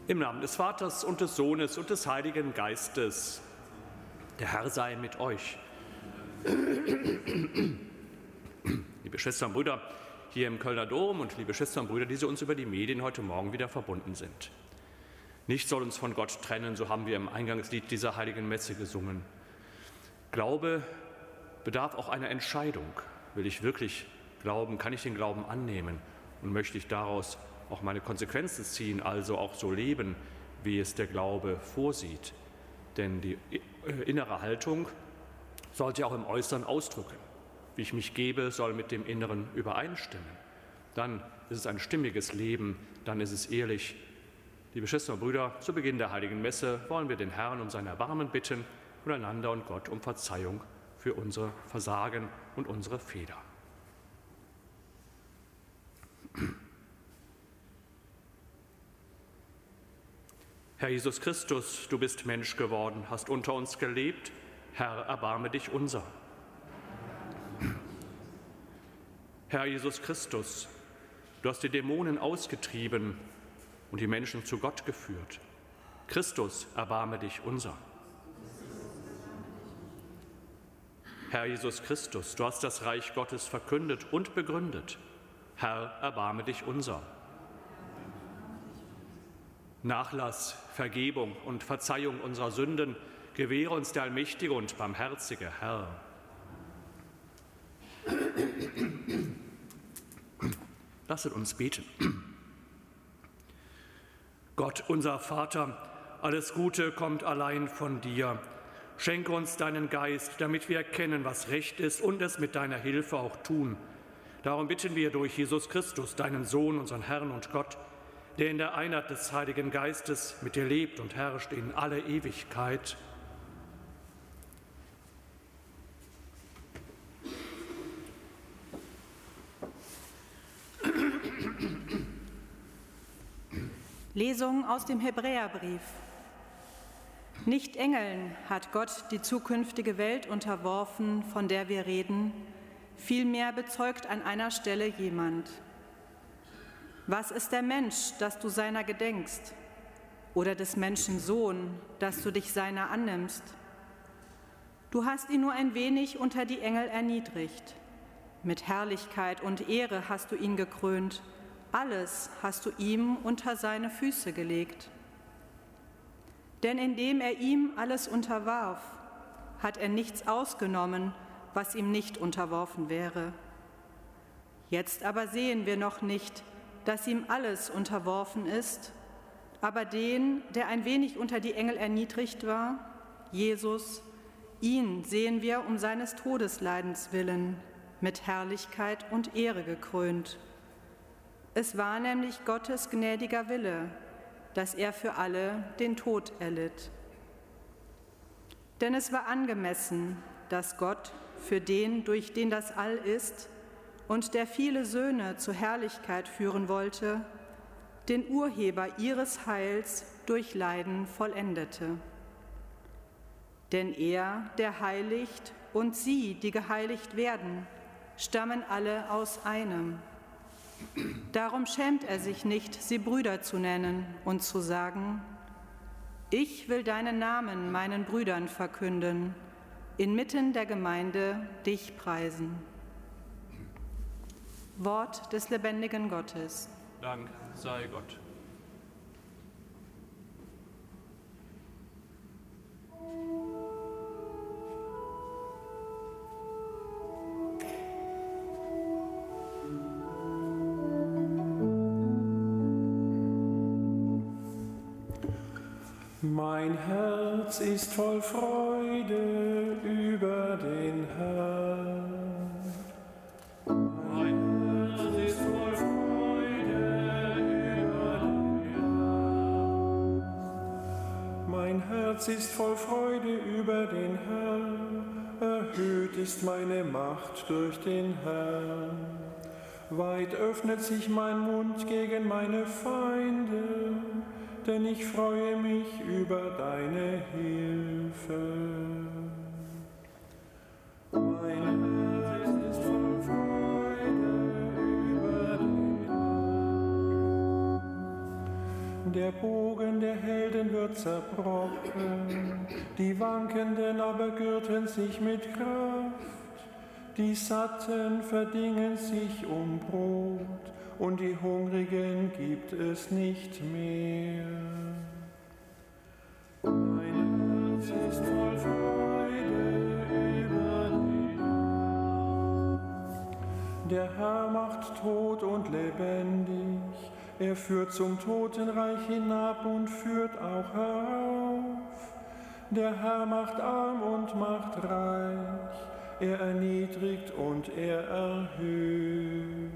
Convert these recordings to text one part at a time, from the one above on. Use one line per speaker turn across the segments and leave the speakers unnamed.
Im Namen des Vaters und des Sohnes und des Heiligen Geistes. Der Herr sei mit euch. Liebe Schwestern und Brüder hier im Kölner Dom und liebe Schwestern und Brüder, die uns über die Medien heute Morgen wieder verbunden sind. Nichts soll uns von Gott trennen, so haben wir im Eingangslied dieser heiligen Messe gesungen. Glaube bedarf auch einer Entscheidung. Will ich wirklich glauben? Kann ich den Glauben annehmen? Und möchte ich daraus auch meine Konsequenzen ziehen, also auch so leben, wie es der Glaube vorsieht? Denn die innere Haltung sollte auch im Äußeren ausdrücken. Wie ich mich gebe, soll mit dem Inneren übereinstimmen. Dann ist es ein stimmiges Leben, dann ist es ehrlich. Liebe Schwestern und Brüder, zu Beginn der heiligen Messe wollen wir den Herrn um sein Erbarmen bitten und einander und Gott um Verzeihung für unsere Versagen und unsere Fehler. Herr Jesus Christus, du bist Mensch geworden, hast unter uns gelebt. Herr, erbarme dich unser. Herr Jesus Christus, du hast die Dämonen ausgetrieben und die Menschen zu Gott geführt. Christus, erbarme dich unser. Herr Jesus Christus, du hast das Reich Gottes verkündet und begründet. Herr, erbarme dich unser. Nachlass, Vergebung und Verzeihung unserer Sünden gewähre uns der allmächtige und barmherzige Herr. Lasset uns beten. Gott, unser Vater, alles Gute kommt allein von dir. Schenke uns deinen Geist, damit wir erkennen, was recht ist und es mit deiner Hilfe auch tun. Darum bitten wir durch Jesus Christus, deinen Sohn, unseren Herrn und Gott, der in der Einheit des Heiligen Geistes mit dir lebt und herrscht in alle Ewigkeit.
Lesung aus dem Hebräerbrief. Nicht Engeln hat Gott die zukünftige Welt unterworfen, von der wir reden, vielmehr bezeugt an einer Stelle jemand: Was ist der Mensch, dass du seiner gedenkst, oder des Menschen Sohn, dass du dich seiner annimmst? Du hast ihn nur ein wenig unter die Engel erniedrigt. Mit Herrlichkeit und Ehre hast du ihn gekrönt. Alles hast du ihm unter seine Füße gelegt. Denn indem er ihm alles unterwarf, hat er nichts ausgenommen, was ihm nicht unterworfen wäre. Jetzt aber sehen wir noch nicht, dass ihm alles unterworfen ist, aber den, der ein wenig unter die Engel erniedrigt war, Jesus, ihn sehen wir um seines Todesleidens willen, mit Herrlichkeit und Ehre gekrönt. Es war nämlich Gottes gnädiger Wille, dass er für alle den Tod erlitt. Denn es war angemessen, dass Gott, für den, durch den das All ist und der viele Söhne zur Herrlichkeit führen wollte, den Urheber ihres Heils durch Leiden vollendete. Denn er, der heiligt, und sie, die geheiligt werden, stammen alle aus einem. Darum schämt er sich nicht, sie Brüder zu nennen und zu sagen: Ich will deinen Namen meinen Brüdern verkünden, inmitten der Gemeinde dich preisen. Wort des lebendigen Gottes.
Dank sei Gott.
Mein Herz ist voll Freude über den Herrn. Mein Herz ist voll Freude über den Herrn. Mein Herz ist voll Freude über den Herrn. Erhöht ist meine Macht durch den Herrn. Weit öffnet sich mein Mund gegen meine Feinde. Denn ich freue mich über deine Hilfe. Mein Herz ist voll Freude über den Herrn. Der Bogen der Helden wird zerbrochen, die Wankenden aber gürten sich mit Kraft. Die Satten verdingen sich um Brot, und die Hungrigen gibt es nicht mehr. Mein Herz ist voll Freude über den Herrn. Der Herr macht tot und lebendig, er führt zum Totenreich hinab und führt auch herauf. Der Herr macht arm und macht reich, er erniedrigt und er erhöht.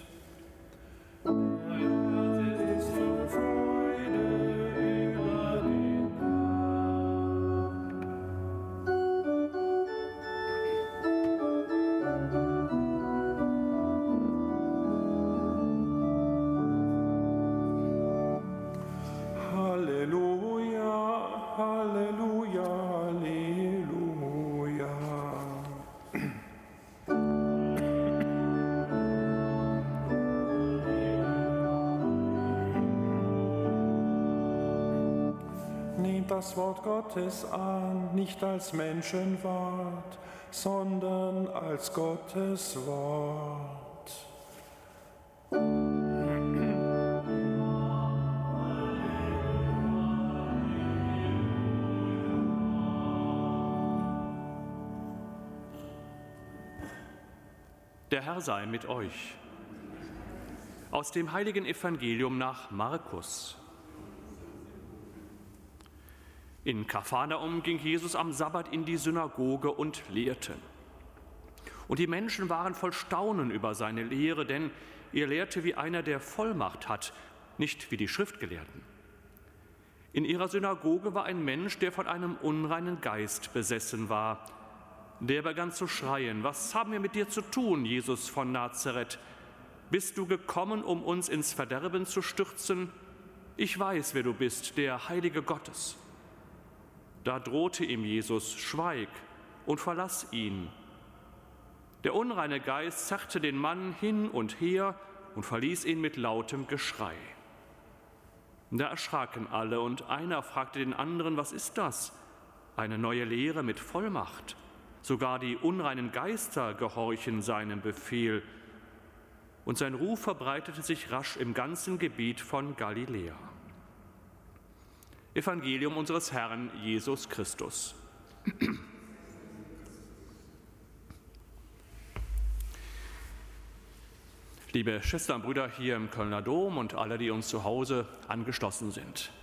Der Herr ist voll Freude über den Herrn. Halleluja, Halleluja, Halleluja. Nehmt das Wort Gottes an, nicht als Menschenwort, sondern als Gottes Wort.
Der Herr sei mit euch. Aus dem heiligen Evangelium nach Markus. In Kapharnaum ging Jesus am Sabbat in die Synagoge und lehrte. Und die Menschen waren voll Staunen über seine Lehre, denn er lehrte wie einer, der Vollmacht hat, nicht wie die Schriftgelehrten. In ihrer Synagoge war ein Mensch, der von einem unreinen Geist besessen war. Der begann zu schreien: Was haben wir mit dir zu tun, Jesus von Nazareth? Bist du gekommen, um uns ins Verderben zu stürzen? Ich weiß, wer du bist, der Heilige Gottes. Da drohte ihm Jesus: Schweig und verlass ihn. Der unreine Geist zerrte den Mann hin und her und verließ ihn mit lautem Geschrei. Da erschraken alle, und einer fragte den anderen: Was ist das? Eine neue Lehre mit Vollmacht. Sogar die unreinen Geister gehorchen seinem Befehl. Und sein Ruf verbreitete sich rasch im ganzen Gebiet von Galiläa. Evangelium unseres Herrn Jesus Christus. Liebe Schwestern und Brüder hier im Kölner Dom und alle, die uns zu Hause angeschlossen sind.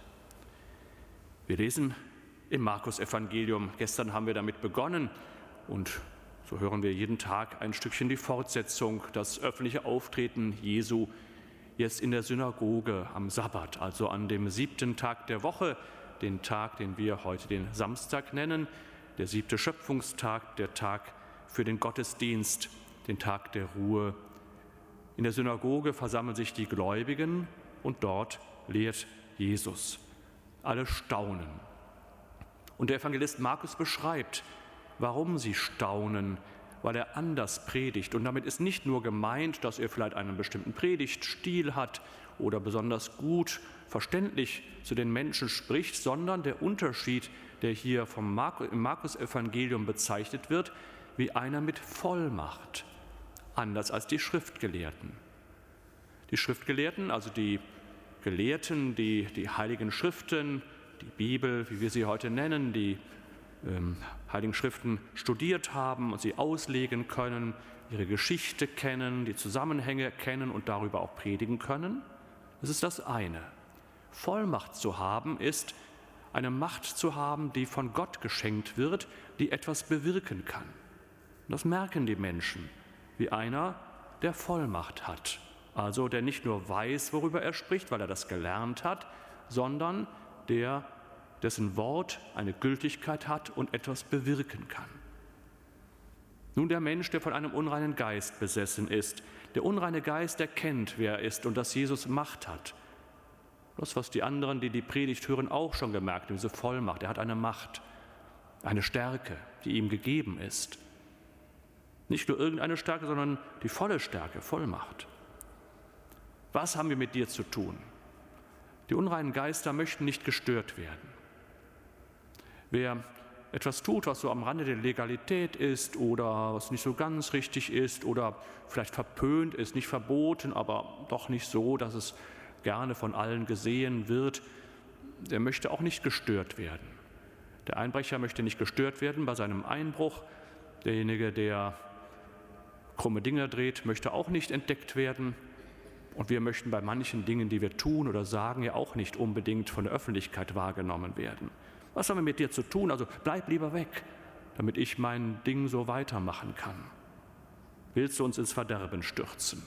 Wir lesen im Markus-Evangelium. Gestern haben wir damit begonnen und so hören wir jeden Tag ein Stückchen die Fortsetzung, das öffentliche Auftreten Jesu jetzt in der Synagoge am Sabbat, also an dem 7. Tag der Woche, den Tag, den wir heute den Samstag nennen, der 7. Schöpfungstag, der Tag für den Gottesdienst, den Tag der Ruhe. In der Synagoge versammeln sich die Gläubigen und dort lehrt Jesus. Alle staunen. Und der Evangelist Markus beschreibt, warum sie staunen, weil er anders predigt. Und damit ist nicht nur gemeint, dass er vielleicht einen bestimmten Predigtstil hat oder besonders gut verständlich zu den Menschen spricht, sondern der Unterschied, der hier im Markus-Evangelium bezeichnet wird, wie einer mit Vollmacht, anders als die Schriftgelehrten. Die Schriftgelehrten, also die Gelehrten, die die Heiligen Schriften, die Bibel, wie wir sie heute nennen, die Heiligen Schriften studiert haben und sie auslegen können, ihre Geschichte kennen, die Zusammenhänge kennen und darüber auch predigen können. Das ist das eine. Vollmacht zu haben ist, eine Macht zu haben, die von Gott geschenkt wird, die etwas bewirken kann. Und das merken die Menschen, wie einer, der Vollmacht hat. Also der nicht nur weiß, worüber er spricht, weil er das gelernt hat, sondern dessen Wort eine Gültigkeit hat und etwas bewirken kann. Nun der Mensch, der von einem unreinen Geist besessen ist. Der unreine Geist erkennt, wer er ist und dass Jesus Macht hat. Das, was die anderen, die die Predigt hören, auch schon gemerkt haben, diese Vollmacht. Er hat eine Macht, eine Stärke, die ihm gegeben ist. Nicht nur irgendeine Stärke, sondern die volle Stärke, Vollmacht. Was haben wir mit dir zu tun? Die unreinen Geister möchten nicht gestört werden. Wer etwas tut, was so am Rande der Legalität ist oder was nicht so ganz richtig ist oder vielleicht verpönt ist, nicht verboten, aber doch nicht so, dass es gerne von allen gesehen wird, der möchte auch nicht gestört werden. Der Einbrecher möchte nicht gestört werden bei seinem Einbruch. Derjenige, der krumme Dinge dreht, möchte auch nicht entdeckt werden. Und wir möchten bei manchen Dingen, die wir tun oder sagen, ja auch nicht unbedingt von der Öffentlichkeit wahrgenommen werden. Was haben wir mit dir zu tun? Also bleib lieber weg, damit ich mein Ding so weitermachen kann. Willst du uns ins Verderben stürzen?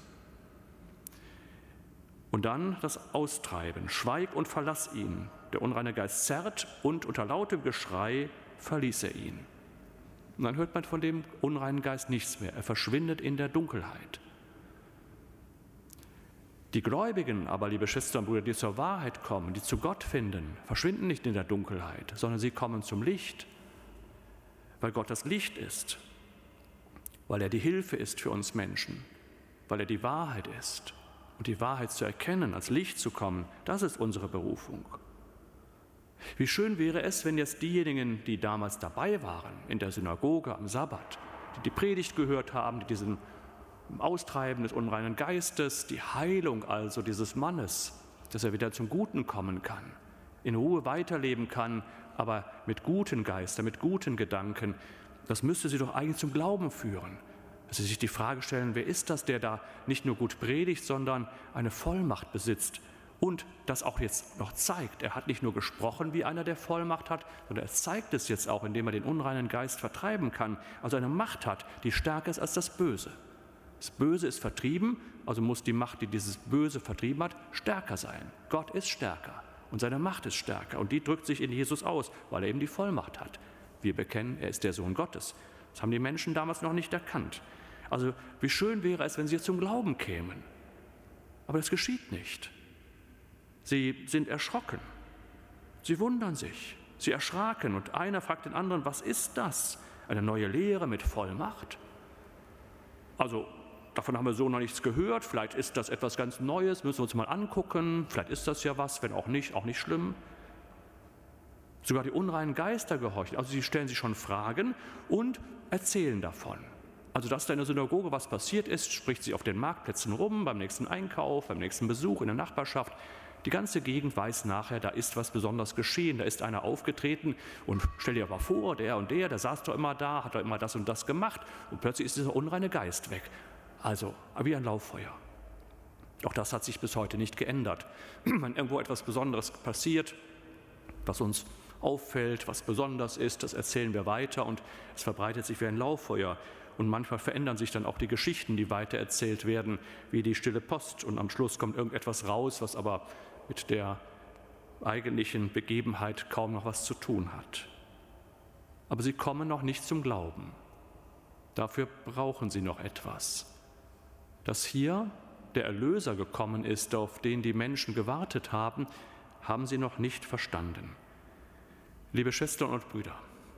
Und dann das Austreiben. Schweig und verlass ihn. Der unreine Geist zerrt und unter lautem Geschrei verließ er ihn. Und dann hört man von dem unreinen Geist nichts mehr. Er verschwindet in der Dunkelheit. Die Gläubigen aber, liebe Schwestern und Brüder, die zur Wahrheit kommen, die zu Gott finden, verschwinden nicht in der Dunkelheit, sondern sie kommen zum Licht, weil Gott das Licht ist, weil er die Hilfe ist für uns Menschen, weil er die Wahrheit ist. Und die Wahrheit zu erkennen, als Licht zu kommen, das ist unsere Berufung. Wie schön wäre es, wenn jetzt diejenigen, die damals dabei waren, in der Synagoge am Sabbat, die die Predigt gehört haben, die diesen Austreiben des unreinen Geistes, die Heilung also dieses Mannes, dass er wieder zum Guten kommen kann, in Ruhe weiterleben kann, aber mit guten Geistern, mit guten Gedanken, das müsste sie doch eigentlich zum Glauben führen. Dass sie sich die Frage stellen, wer ist das, der da nicht nur gut predigt, sondern eine Vollmacht besitzt und das auch jetzt noch zeigt. Er hat nicht nur gesprochen, wie einer, der Vollmacht hat, sondern er zeigt es jetzt auch, indem er den unreinen Geist vertreiben kann, also eine Macht hat, die stärker ist als das Böse. Das Böse ist vertrieben, also muss die Macht, die dieses Böse vertrieben hat, stärker sein. Gott ist stärker und seine Macht ist stärker und die drückt sich in Jesus aus, weil er eben die Vollmacht hat. Wir bekennen, er ist der Sohn Gottes. Das haben die Menschen damals noch nicht erkannt. Also wie schön wäre es, wenn sie zum Glauben kämen. Aber das geschieht nicht. Sie sind erschrocken. Sie wundern sich. Sie erschraken und einer fragt den anderen, was ist das? Eine neue Lehre mit Vollmacht? Also davon haben wir so noch nichts gehört. Vielleicht ist das etwas ganz Neues, müssen wir uns mal angucken. Vielleicht ist das ja was, wenn auch nicht schlimm. Sogar die unreinen Geister gehorchen. Also sie stellen sich schon Fragen und erzählen davon. Also dass da in der Synagoge was passiert ist, spricht sie auf den Marktplätzen rum, beim nächsten Einkauf, beim nächsten Besuch in der Nachbarschaft. Die ganze Gegend weiß nachher, da ist was Besonderes geschehen, da ist einer aufgetreten und stell dir mal vor, der und der saß doch immer da, hat doch immer das und das gemacht und plötzlich ist dieser unreine Geist weg. Also wie ein Lauffeuer. Auch das hat sich bis heute nicht geändert. Wenn irgendwo etwas Besonderes passiert, was uns auffällt, was besonders ist, das erzählen wir weiter und es verbreitet sich wie ein Lauffeuer. Und manchmal verändern sich dann auch die Geschichten, die weitererzählt werden, wie die stille Post. Und am Schluss kommt irgendetwas raus, was aber mit der eigentlichen Begebenheit kaum noch was zu tun hat. Aber sie kommen noch nicht zum Glauben. Dafür brauchen sie noch etwas. Dass hier der Erlöser gekommen ist, auf den die Menschen gewartet haben, haben sie noch nicht verstanden. Liebe Schwestern und Brüder,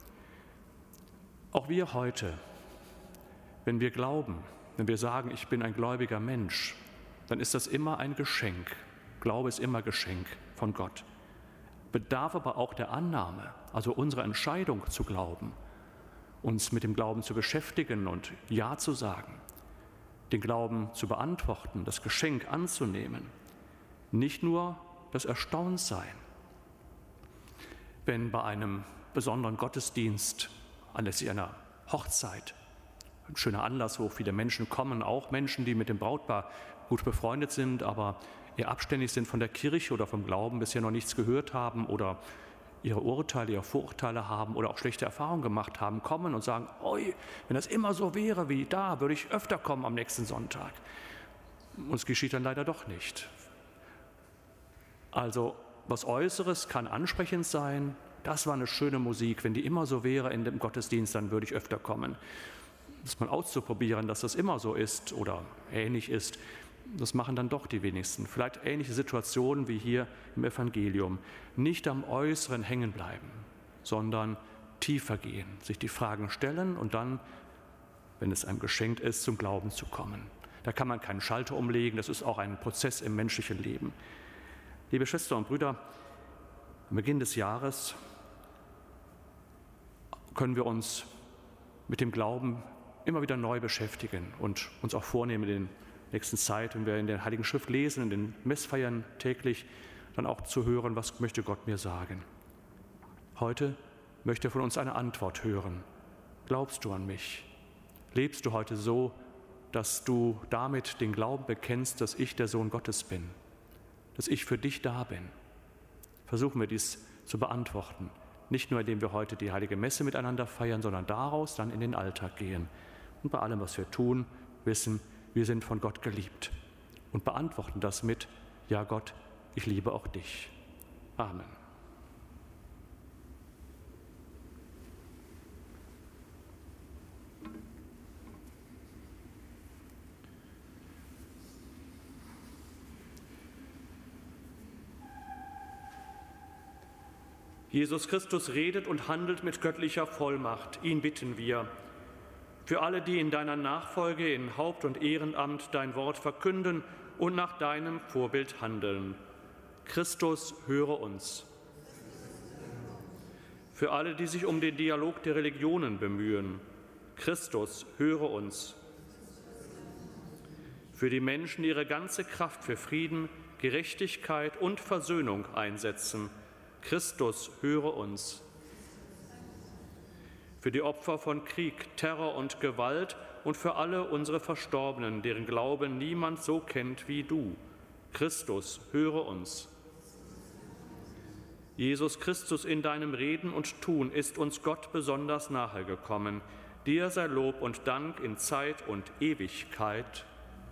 auch wir heute, wenn wir glauben, wenn wir sagen, ich bin ein gläubiger Mensch, dann ist das immer ein Geschenk. Glaube ist immer Geschenk von Gott. Bedarf aber auch der Annahme, also unserer Entscheidung zu glauben, uns mit dem Glauben zu beschäftigen und Ja zu sagen, den Glauben zu beantworten, das Geschenk anzunehmen. Nicht nur das Erstauntsein, wenn bei einem besonderen Gottesdienst, anlässlich einer Hochzeit, ein schöner Anlass, wo viele Menschen kommen, auch Menschen, die mit dem Brautpaar gut befreundet sind, aber eher abständig sind von der Kirche oder vom Glauben, bisher noch nichts gehört haben oder ihre Urteile, ihre Vorurteile haben oder auch schlechte Erfahrungen gemacht haben, kommen und sagen, oi, wenn das immer so wäre wie da, würde ich öfter kommen am nächsten Sonntag. Und es geschieht dann leider doch nicht. Also was Äußeres kann ansprechend sein, das war eine schöne Musik, wenn die immer so wäre in dem Gottesdienst, dann würde ich öfter kommen. Das mal auszuprobieren, dass das immer so ist oder ähnlich ist, das machen dann doch die wenigsten. Vielleicht ähnliche Situationen wie hier im Evangelium. Nicht am Äußeren hängen bleiben, sondern tiefer gehen, sich die Fragen stellen und dann, wenn es einem geschenkt ist, zum Glauben zu kommen. Da kann man keinen Schalter umlegen, das ist auch ein Prozess im menschlichen Leben. Liebe Schwestern und Brüder, am Beginn des Jahres können wir uns mit dem Glauben immer wieder neu beschäftigen und uns auch vornehmen in der nächsten Zeit, wenn wir in der Heiligen Schrift lesen, in den Messfeiern täglich, dann auch zu hören, was möchte Gott mir sagen. Heute möchte er von uns eine Antwort hören. Glaubst du an mich? Lebst du heute so, dass du damit den Glauben bekennst, dass ich der Sohn Gottes bin, dass ich für dich da bin? Versuchen wir dies zu beantworten, nicht nur indem wir heute die Heilige Messe miteinander feiern, sondern daraus dann in den Alltag gehen und bei allem, was wir tun, wissen, wir sind von Gott geliebt und beantworten das mit: Ja Gott, ich liebe auch dich. Amen. Jesus Christus redet und handelt mit göttlicher Vollmacht. Ihn bitten wir. Für alle, die in deiner Nachfolge in Haupt- und Ehrenamt dein Wort verkünden und nach deinem Vorbild handeln. Christus, höre uns. Für alle, die sich um den Dialog der Religionen bemühen. Christus, höre uns. Für die Menschen, die ihre ganze Kraft für Frieden, Gerechtigkeit und Versöhnung einsetzen. Christus, höre uns. Für die Opfer von Krieg, Terror und Gewalt und für alle unsere Verstorbenen, deren Glauben niemand so kennt wie du. Christus, höre uns. Jesus Christus, in deinem Reden und Tun ist uns Gott besonders nahe gekommen. Dir sei Lob und Dank in Zeit und Ewigkeit.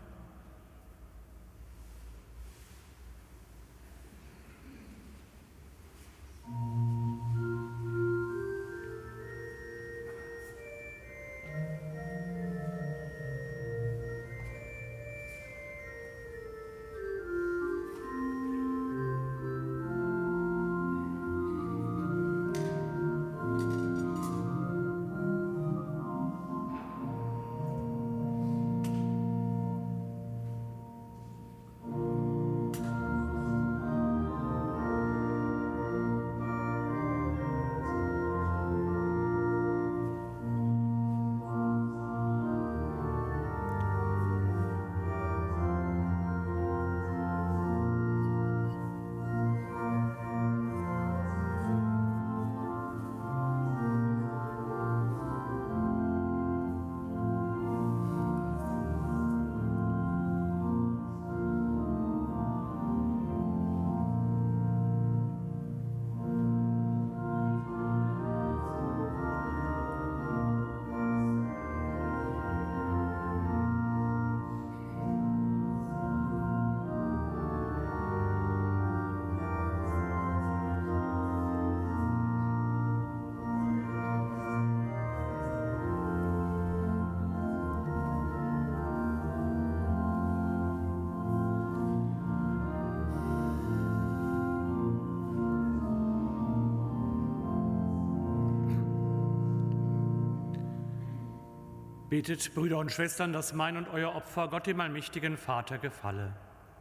Betet, Brüder und Schwestern, dass mein und euer Opfer Gott, dem allmächtigen Vater, gefalle.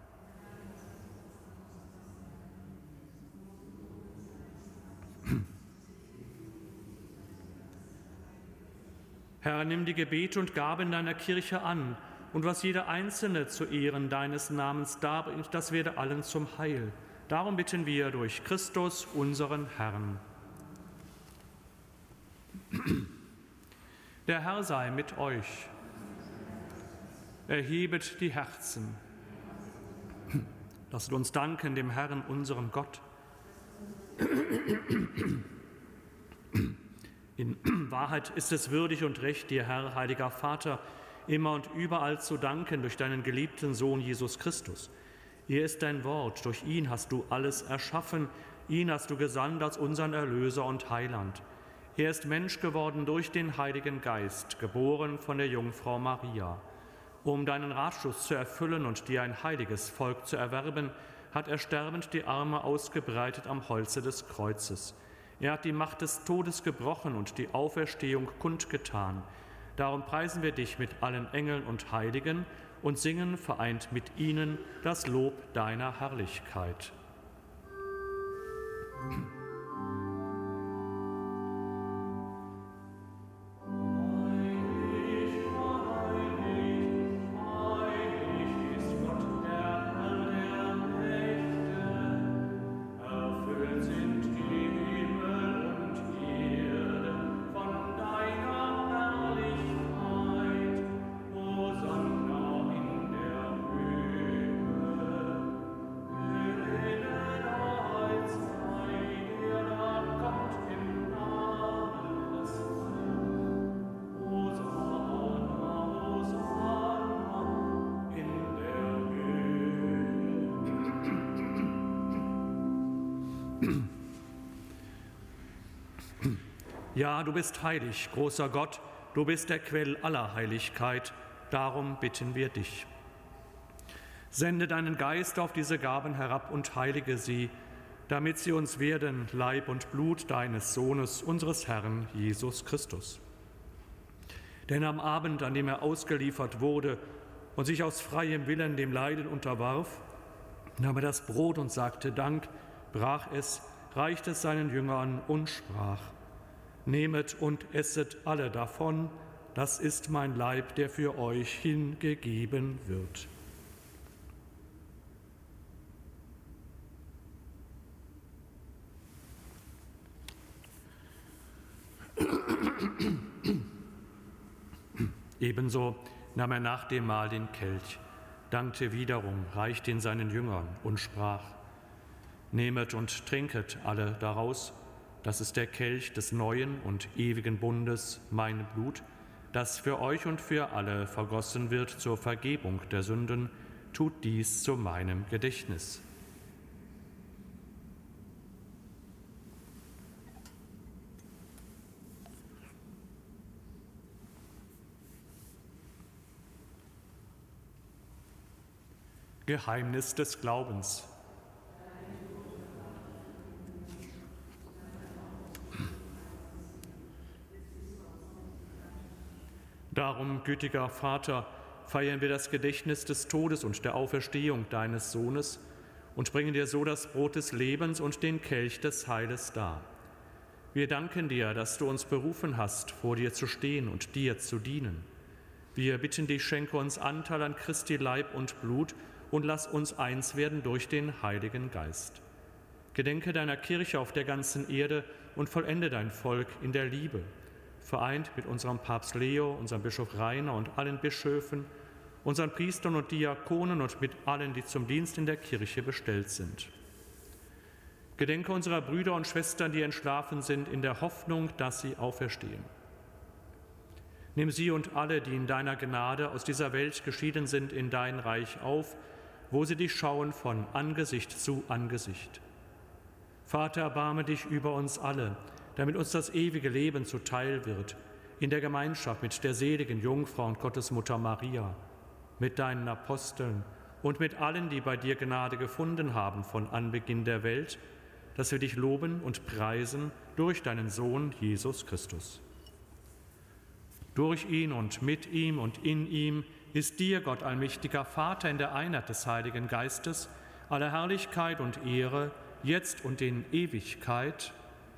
Herr, nimm die Gebete und Gaben deiner Kirche an, und was jeder Einzelne zu Ehren deines Namens darbringt, das werde allen zum Heil. Darum bitten wir durch Christus, unseren Herrn. Der Herr sei mit euch. Erhebet die Herzen. Lasst uns danken dem Herrn, unserem Gott. In Wahrheit ist es würdig und recht, dir, Herr, heiliger Vater, immer und überall zu danken durch deinen geliebten Sohn Jesus Christus. Er ist dein Wort, durch ihn hast du alles erschaffen, ihn hast du gesandt als unseren Erlöser und Heiland. Er ist Mensch geworden durch den Heiligen Geist, geboren von der Jungfrau Maria. Um deinen Ratschluss zu erfüllen und dir ein heiliges Volk zu erwerben, hat er sterbend die Arme ausgebreitet am Holze des Kreuzes. Er hat die Macht des Todes gebrochen und die Auferstehung kundgetan. Darum preisen wir dich mit allen Engeln und Heiligen und singen vereint mit ihnen das Lob deiner Herrlichkeit. Ja, du bist heilig, großer Gott, du bist der Quell aller Heiligkeit, darum bitten wir dich. Sende deinen Geist auf diese Gaben herab und heilige sie, damit sie uns werden Leib und Blut deines Sohnes, unseres Herrn Jesus Christus. Denn am Abend, an dem er ausgeliefert wurde und sich aus freiem Willen dem Leiden unterwarf, nahm er das Brot und sagte Dank, brach es, reichte es seinen Jüngern und sprach: Nehmet und esset alle davon, das ist mein Leib, der für euch hingegeben wird. Ebenso nahm er nach dem Mahl den Kelch, dankte wiederum, reichte ihn seinen Jüngern und sprach: Nehmet und trinket alle daraus, das ist der Kelch des neuen und ewigen Bundes, mein Blut, das für euch und für alle vergossen wird zur Vergebung der Sünden. Tut dies zu meinem Gedächtnis. Geheimnis des Glaubens. Darum, gütiger Vater, feiern wir das Gedächtnis des Todes und der Auferstehung deines Sohnes und bringen dir so das Brot des Lebens und den Kelch des Heiles dar. Wir danken dir, dass du uns berufen hast, vor dir zu stehen und dir zu dienen. Wir bitten dich, schenke uns Anteil an Christi Leib und Blut und lass uns eins werden durch den Heiligen Geist. Gedenke deiner Kirche auf der ganzen Erde und vollende dein Volk in der Liebe, vereint mit unserem Papst Leo, unserem Bischof Rainer und allen Bischöfen, unseren Priestern und Diakonen und mit allen, die zum Dienst in der Kirche bestellt sind. Gedenke unserer Brüder und Schwestern, die entschlafen sind, in der Hoffnung, dass sie auferstehen. Nimm sie und alle, die in deiner Gnade aus dieser Welt geschieden sind, in dein Reich auf, wo sie dich schauen von Angesicht zu Angesicht. Vater, erbarme dich über uns alle, damit uns das ewige Leben zuteil wird, in der Gemeinschaft mit der seligen Jungfrau und Gottesmutter Maria, mit deinen Aposteln und mit allen, die bei dir Gnade gefunden haben von Anbeginn der Welt, dass wir dich loben und preisen durch deinen Sohn Jesus Christus. Durch ihn und mit ihm und in ihm ist dir, Gott allmächtiger Vater, in der Einheit des Heiligen Geistes, alle Herrlichkeit und Ehre, jetzt und in Ewigkeit.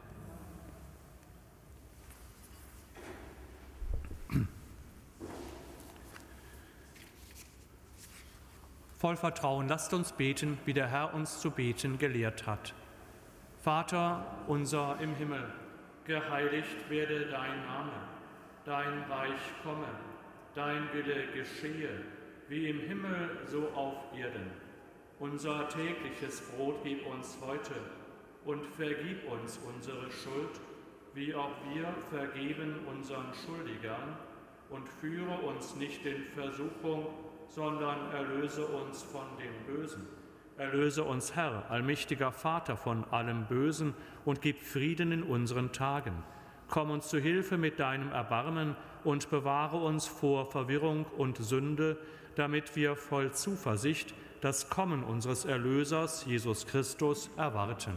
Voll Vertrauen lasst uns beten, wie der Herr uns zu beten gelehrt hat. Vater unser im Himmel, geheiligt werde dein Name, dein Reich komme, dein Wille geschehe, wie im Himmel so auf Erden. Unser tägliches Brot gib uns heute und vergib uns unsere Schuld, wie auch wir vergeben unseren Schuldigern, und führe uns nicht in Versuchung, sondern erlöse uns von dem Bösen. Erlöse uns, Herr, allmächtiger Vater, von allem Bösen und gib Frieden in unseren Tagen. Komm uns zu Hilfe mit deinem Erbarmen und bewahre uns vor Verwirrung und Sünde, damit wir voll Zuversicht das Kommen unseres Erlösers, Jesus Christus, erwarten.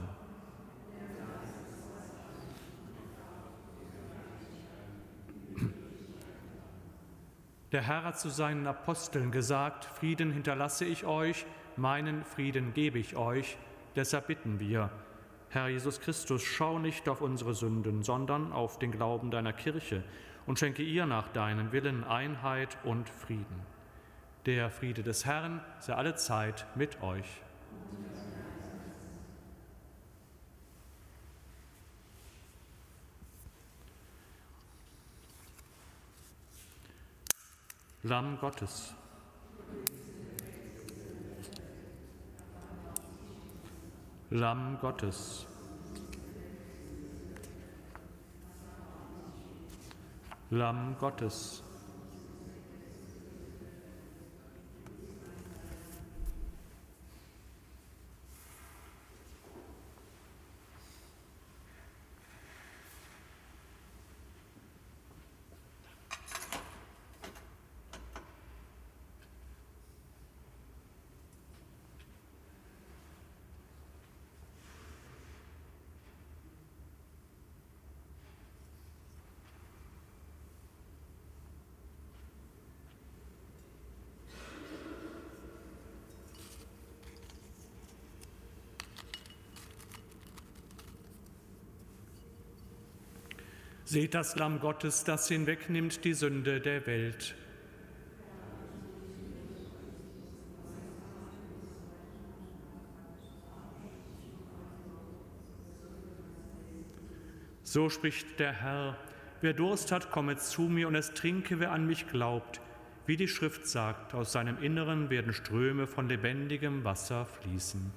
Der Herr hat zu seinen Aposteln gesagt: Frieden hinterlasse ich euch, meinen Frieden gebe ich euch. Deshalb bitten wir: Herr Jesus Christus, schau nicht auf unsere Sünden, sondern auf den Glauben deiner Kirche und schenke ihr nach deinem Willen Einheit und Frieden. Der Friede des Herrn sei allezeit mit euch. Lamm Gottes. Lamm Gottes. Lamm Gottes. Seht das Lamm Gottes, das hinwegnimmt die Sünde der Welt. So spricht der Herr: Wer Durst hat, komme zu mir, und es trinke, wer an mich glaubt. Wie die Schrift sagt, aus seinem Inneren werden Ströme von lebendigem Wasser fließen.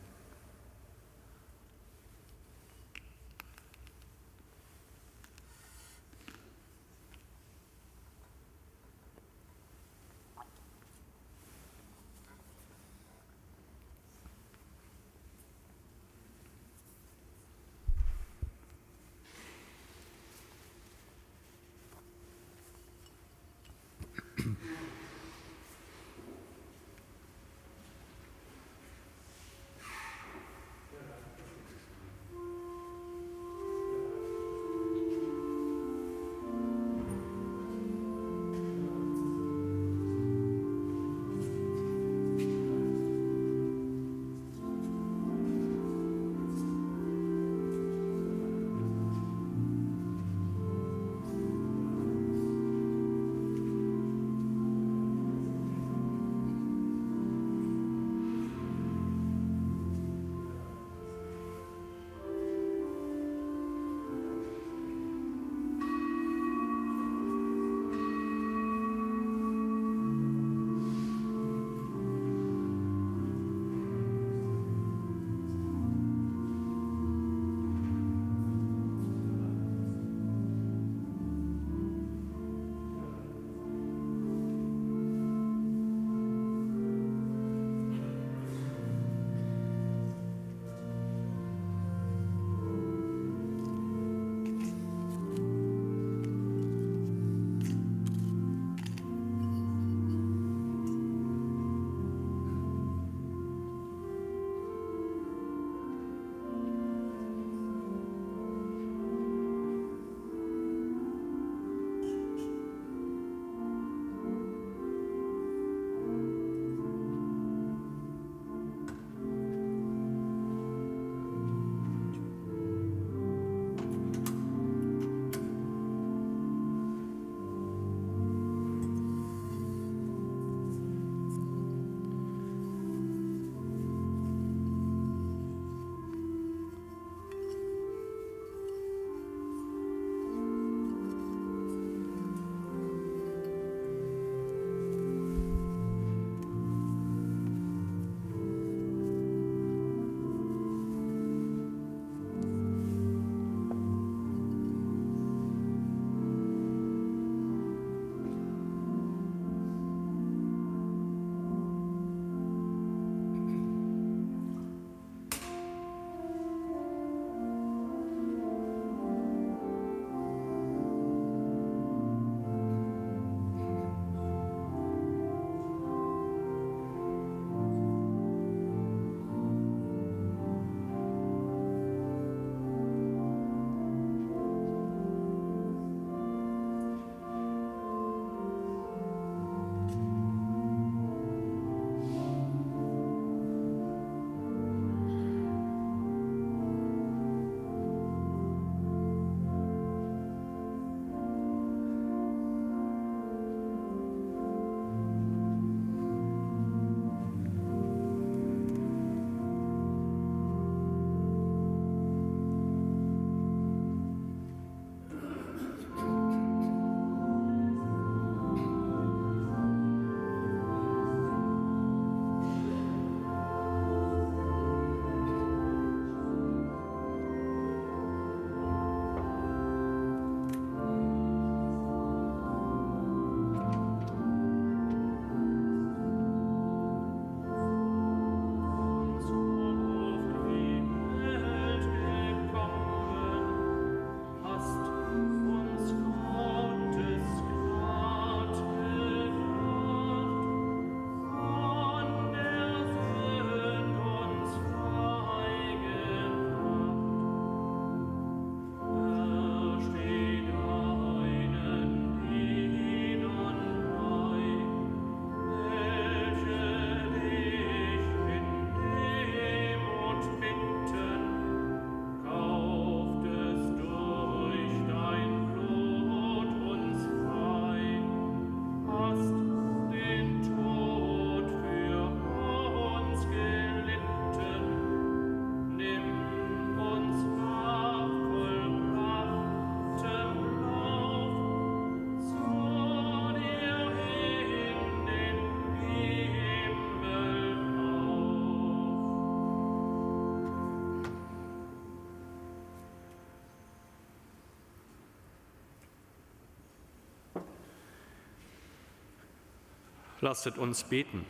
Lasset uns beten.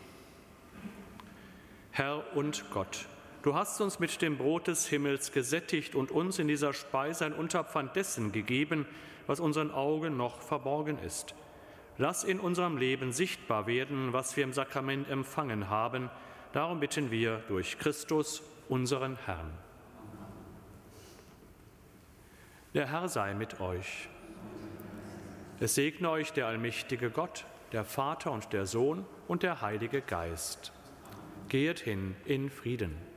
Herr und Gott, du hast uns mit dem Brot des Himmels gesättigt und uns in dieser Speise ein Unterpfand dessen gegeben, was unseren Augen noch verborgen ist. Lass in unserem Leben sichtbar werden, was wir im Sakrament empfangen haben. Darum bitten wir durch Christus, unseren Herrn. Der Herr sei mit euch. Es segne euch der allmächtige Gott, der Vater und der Sohn und der Heilige Geist. Gehet hin in Frieden.